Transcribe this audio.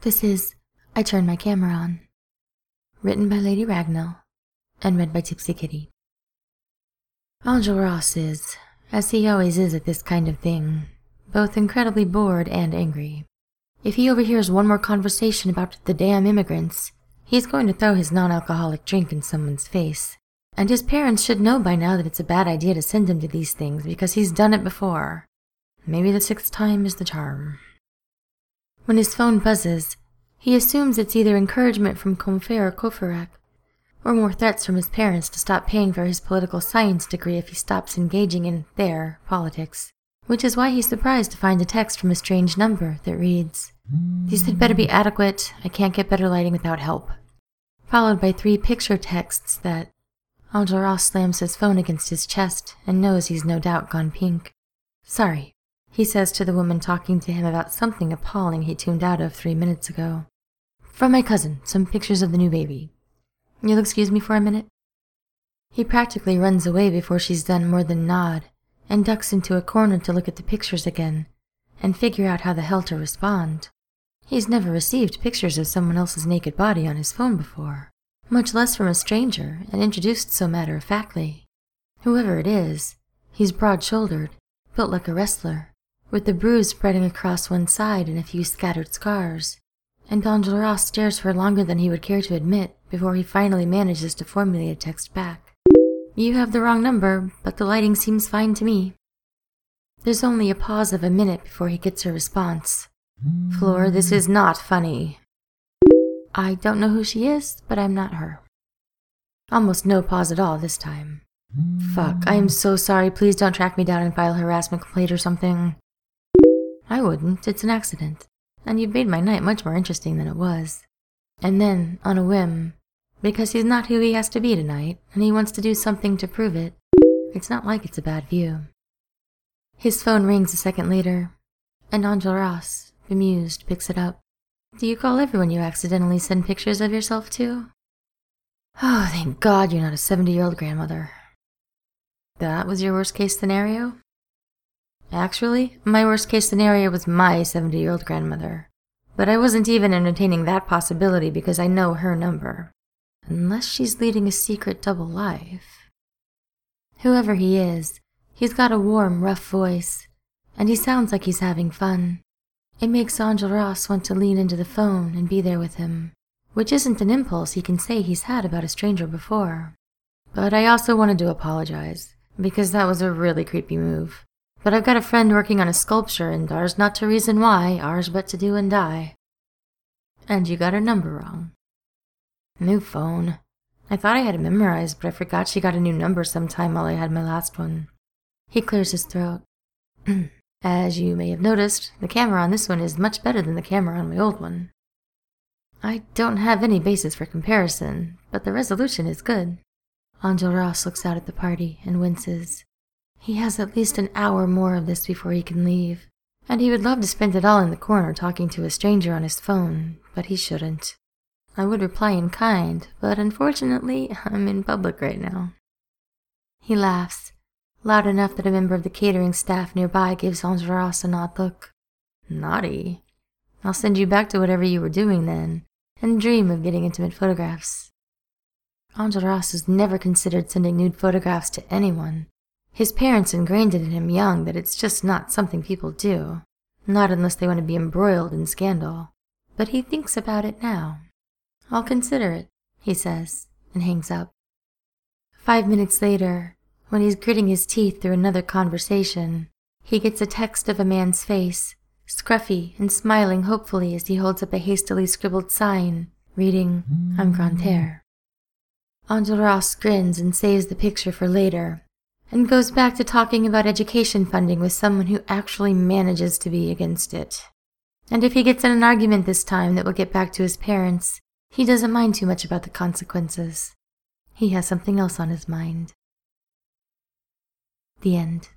This is I Turn My Camera On. Written by Lady Ragnell and read by Tipsy Kitty. Enjolras is, as he always is at this kind of thing, both incredibly bored and angry. If he overhears one more conversation about the damn immigrants, he's going to throw his non-alcoholic drink in someone's face. And his parents should know by now that it's a bad idea to send him to these things because he's done it before. Maybe the 6th time is the charm. When his phone buzzes, he assumes it's either encouragement from Comfer or Cofferac, or more threats from his parents to stop paying for his political science degree if he stops engaging in their politics, which is why he's surprised to find a text from a strange number that reads, "These had better be adequate, I can't get better lighting without help," followed by 3 picture texts that Enjolras slams his phone against his chest and knows he's no doubt gone pink. "Sorry," he says to the woman talking to him about something appalling he tuned out of 3 minutes ago. "From my cousin, some pictures of the new baby. You'll excuse me for a minute?" He practically runs away before she's done more than nod, and ducks into a corner to look at the pictures again, and figure out how the hell to respond. He's never received pictures of someone else's naked body on his phone before, much less from a stranger, and introduced so matter-of-factly. Whoever it is, he's broad-shouldered, built like a wrestler, with the bruise spreading across one side and a few scattered scars, and Enjolras stares for longer than he would care to admit before he finally manages to formulate a text back. "You have the wrong number, but the lighting seems fine to me." There's only a pause of a minute before he gets a response. "Fleur, this is not funny." "I don't know who she is, but I'm not her." Almost no pause at all this time. "Fuck, I am so sorry, please don't track me down and file a harassment complaint or something." "I wouldn't, it's an accident, and you've made my night much more interesting than it was." And then, on a whim, because he's not who he has to be tonight, and he wants to do something to prove it, it's not like it's a bad view. His phone rings a second later, and Enjolras, bemused, picks it up. "Do you call everyone you accidentally send pictures of yourself to?" "Oh, thank God you're not a 70-year-old grandmother." "That was your worst-case scenario?" "Actually, my worst-case scenario was my 70-year-old grandmother. But I wasn't even entertaining that possibility because I know her number. Unless she's leading a secret double life." Whoever he is, he's got a warm, rough voice, and he sounds like he's having fun. It makes Enjolras want to lean into the phone and be there with him, which isn't an impulse he can say he's had about a stranger before. "But I also wanted to apologize, because that was a really creepy move. But I've got a friend working on a sculpture, and ours not to reason why, ours but to do and die." "And you got her number wrong." "New phone. I thought I had it memorized, but I forgot she got a new number sometime while I had my last one." He clears his throat. "As you may have noticed, the camera on this one is much better than the camera on my old one." "I don't have any basis for comparison, but the resolution is good." Enjolras looks out at the party and winces. He has at least an hour more of this before he can leave, and he would love to spend it all in the corner talking to a stranger on his phone, but he shouldn't. I would reply in kind, but unfortunately, I'm in public right now. He laughs, loud enough that a member of the catering staff nearby gives Enjolras an odd look. "Naughty. I'll send you back to whatever you were doing then, and dream of getting intimate photographs." Enjolras has never considered sending nude photographs to anyone. His parents ingrained it in him young that it's just not something people do, not unless they want to be embroiled in scandal. But he thinks about it now. "I'll consider it," he says, and hangs up. 5 minutes later, when he's gritting his teeth through another conversation, he gets a text of a man's face, scruffy and smiling hopefully as he holds up a hastily scribbled sign, reading, "I'm Grantaire." Enjolras grins and saves the picture for later, and goes back to talking about education funding with someone who actually manages to be against it. And if he gets in an argument this time that will get back to his parents, he doesn't mind too much about the consequences. He has something else on his mind. The end.